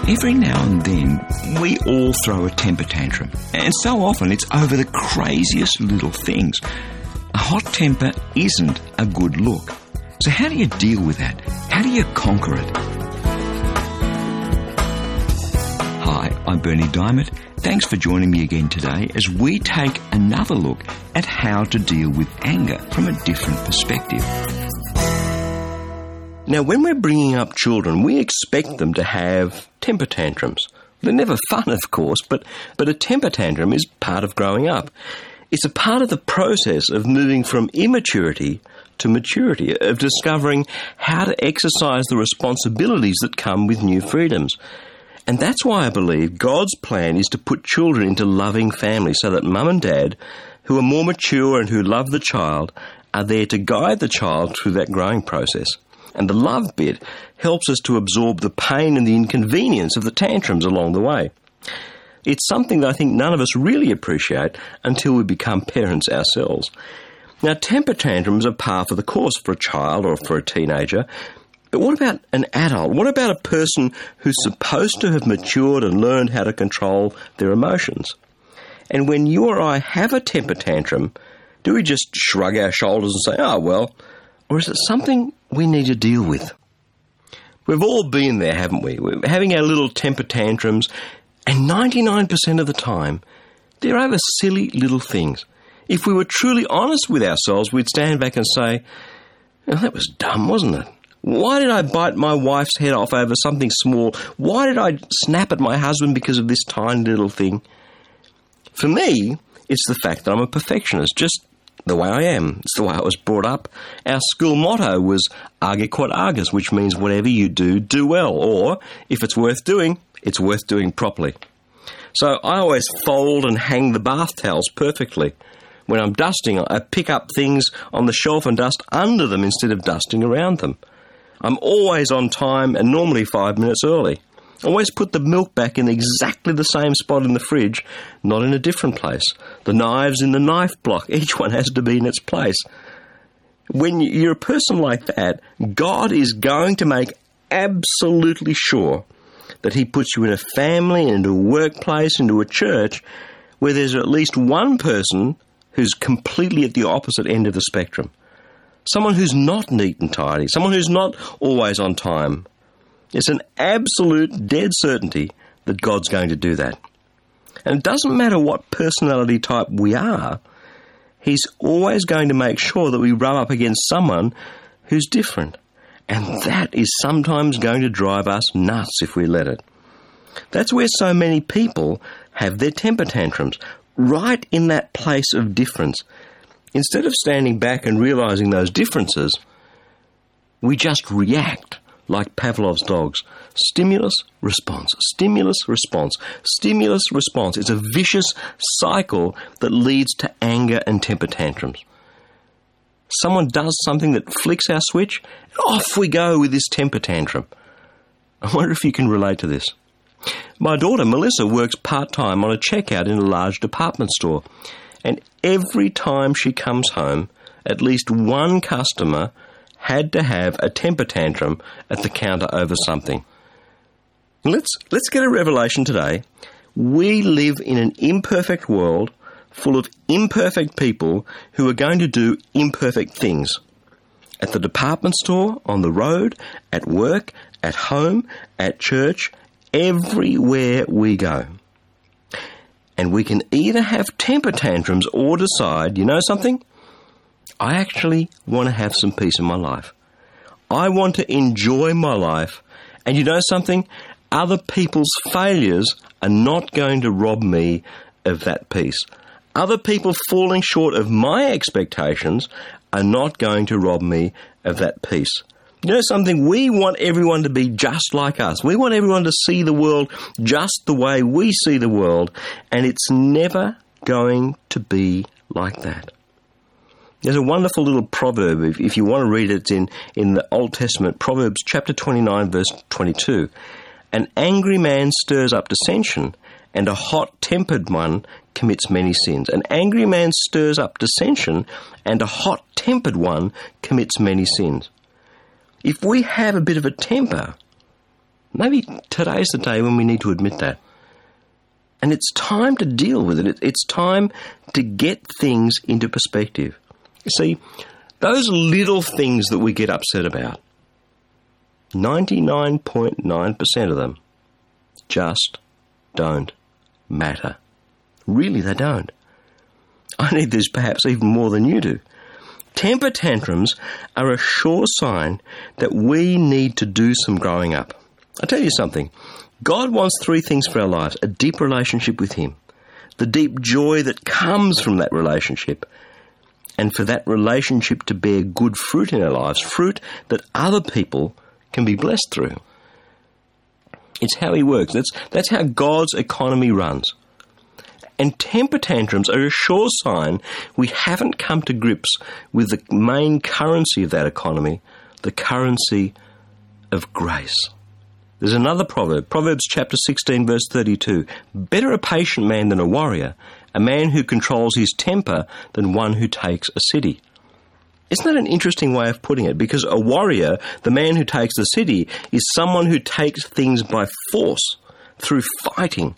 Every now and then, we all throw a temper tantrum, and so often it's over the craziest little things. A hot temper isn't a good look. So how do you deal with that? How do you conquer it? Hi, I'm Bernie Diamond. Thanks for joining me again today as we take another look at how to deal with anger from a different perspective. Now, when we're bringing up children, we expect them to have temper tantrums. They're never fun, of course, but a temper tantrum is part of growing up. It's a part of the process of moving from immaturity to maturity, of discovering how to exercise the responsibilities that come with new freedoms. And that's why I believe God's plan is to put children into loving families so that mum and dad, who are more mature and who love the child, are there to guide the child through that growing process. And the love bit helps us to absorb the pain and the inconvenience of the tantrums along the way. It's something that I think none of us really appreciate until we become parents ourselves. Now, temper tantrums are par for the course for a child or for a teenager. But what about an adult? What about a person who's supposed to have matured and learned how to control their emotions? And when you or I have a temper tantrum, do we just shrug our shoulders and say, oh, well, or is it something we need to deal with? We've all been there, haven't we? We're having our little temper tantrums, and 99% of the time, they're over silly little things. If we were truly honest with ourselves, we'd stand back and say, oh, that was dumb, wasn't it? Why did I bite my wife's head off over something small? Why did I snap at my husband because of this tiny little thing? For me, it's the fact that I'm a perfectionist, just the way I am. It's the way I was brought up. Our school motto was Age Quod Agis, which means whatever you do, do well. Or, if it's worth doing properly. So I always fold and hang the bath towels perfectly. When I'm dusting, I pick up things on the shelf and dust under them instead of dusting around them. I'm always on time and normally 5 minutes early. I always put the milk back in exactly the same spot in the fridge, not in a different place. The knives in the knife block, each one has to be in its place. When you're a person like that, God is going to make absolutely sure that he puts you in a family, into a workplace, into a church, where there's at least one person who's completely at the opposite end of the spectrum. Someone who's not neat and tidy, someone who's not always on time. It's an absolute dead certainty that God's going to do that. And it doesn't matter what personality type we are, he's always going to make sure that we rub up against someone who's different. And that is sometimes going to drive us nuts if we let it. That's where so many people have their temper tantrums, right in that place of difference. Instead of standing back and realizing those differences, we just react like Pavlov's dogs. Stimulus, response, stimulus, response, stimulus, response. It's a vicious cycle that leads to anger and temper tantrums. Someone does something that flicks our switch, and off we go with this temper tantrum. I wonder if you can relate to this. My daughter, Melissa, works part-time on a checkout in a large department store, and every time she comes home, at least one customer had to have a temper tantrum at the counter over something. Let's get a revelation today. We live in an imperfect world full of imperfect people who are going to do imperfect things. At the department store, on the road, at work, at home, at church, everywhere we go. And we can either have temper tantrums or decide, you know something? I actually want to have some peace in my life. I want to enjoy my life. And you know something? Other people's failures are not going to rob me of that peace. Other people falling short of my expectations are not going to rob me of that peace. You know something? We want everyone to be just like us. We want everyone to see the world just the way we see the world, and it's never going to be like that. There's a wonderful little proverb, if you want to read it, it's in the Old Testament, Proverbs chapter 29, verse 22. An angry man stirs up dissension, and a hot-tempered one commits many sins. An angry man stirs up dissension, and a hot-tempered one commits many sins. If we have a bit of a temper, Maybe today's the day when we need to admit that. And it's time to deal with it. It's time to get things into perspective. You see, those little things that we get upset about, 99.9% of them just don't matter. Really, they don't. I need this perhaps even more than you do. Temper tantrums are a sure sign that we need to do some growing up. I'll tell you something. God wants three things for our lives: a deep relationship with Him, the deep joy that comes from that relationship, and for that relationship to bear good fruit in our lives, fruit that other people can be blessed through. It's how He works. That's how God's economy runs. And temper tantrums are a sure sign we haven't come to grips with the main currency of that economy, the currency of grace. There's another proverb, Proverbs chapter 16, verse 32. Better a patient man than a warrior, a man who controls his temper than one who takes a city. Isn't that an interesting way of putting it? Because a warrior, the man who takes the city, is someone who takes things by force, through fighting.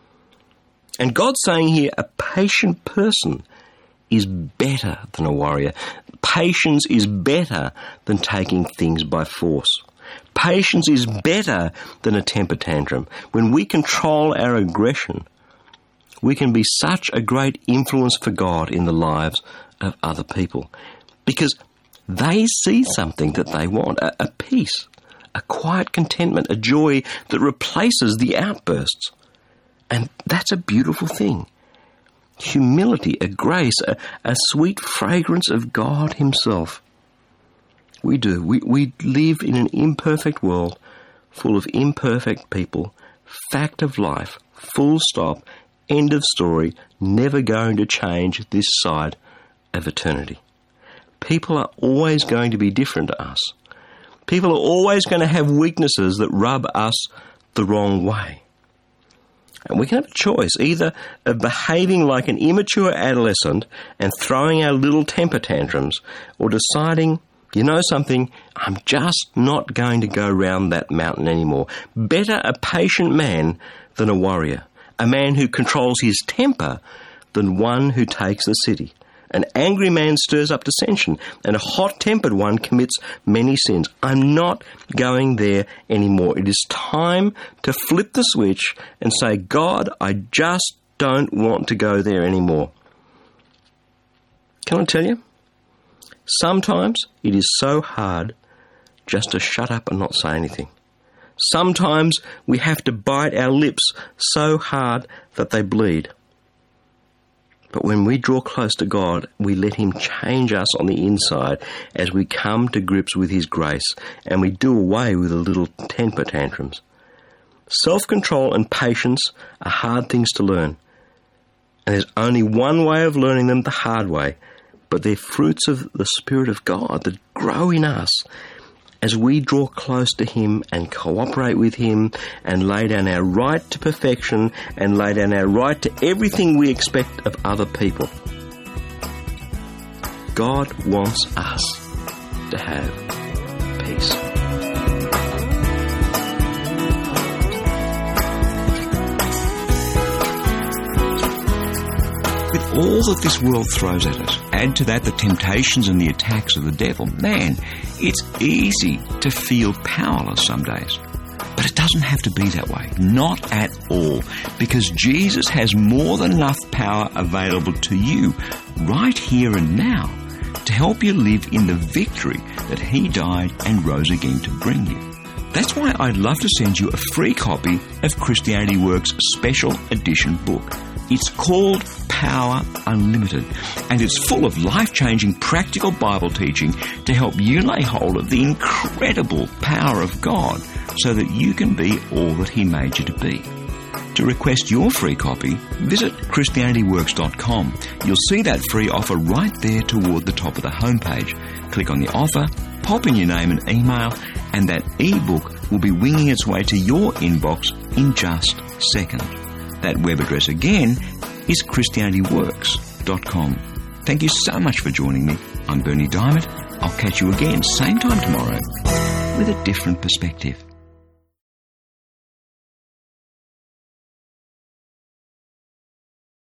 And God's saying here, a patient person is better than a warrior. Patience is better than taking things by force. Patience is better than a temper tantrum. When we control our aggression, we can be such a great influence for God in the lives of other people, because they see something that they want, a peace, a quiet contentment, a joy that replaces the outbursts. And that's a beautiful thing. Humility, a grace, a sweet fragrance of God Himself. We do. We live in an imperfect world full of imperfect people. Fact of life. Full stop. End of story. Never going to change this side of eternity. People are always going to be different to us. People are always going to have weaknesses that rub us the wrong way. And we can have a choice, either of behaving like an immature adolescent and throwing our little temper tantrums, or deciding, you know something, I'm just not going to go round that mountain anymore. Better a patient man than a warrior, a man who controls his temper than one who takes the city. An angry man stirs up dissension, and a hot-tempered one commits many sins. I'm not going there anymore. It is time to flip the switch and say, God, I just don't want to go there anymore. Can I tell you? Sometimes it is so hard just to shut up and not say anything. Sometimes we have to bite our lips so hard that they bleed. But when we draw close to God, we let Him change us on the inside as we come to grips with His grace, and we do away with the little temper tantrums. Self-control and patience are hard things to learn, and there's only one way of learning them, the hard way, but they're fruits of the Spirit of God that grow in us as we draw close to Him and cooperate with Him and lay down our right to perfection and lay down our right to everything we expect of other people. God wants us to have peace. With all that this world throws at us, add to that the temptations and the attacks of the devil, man, it's easy to feel powerless some days. But it doesn't have to be that way. Not at all. Because Jesus has more than enough power available to you right here and now to help you live in the victory that He died and rose again to bring you. That's why I'd love to send you a free copy of Christianity Works' special edition book. It's called Power Unlimited, and it's full of life-changing practical Bible teaching to help you lay hold of the incredible power of God so that you can be all that He made you to be. To request your free copy, visit ChristianityWorks.com. You'll see that free offer right there toward the top of the homepage. Click on the offer, pop in your name and email, and that ebook will be winging its way to your inbox in just seconds. That web address again is ChristianityWorks.com. Thank you so much for joining me. I'm Berni Dymet. I'll catch you again, same time tomorrow, with a different perspective.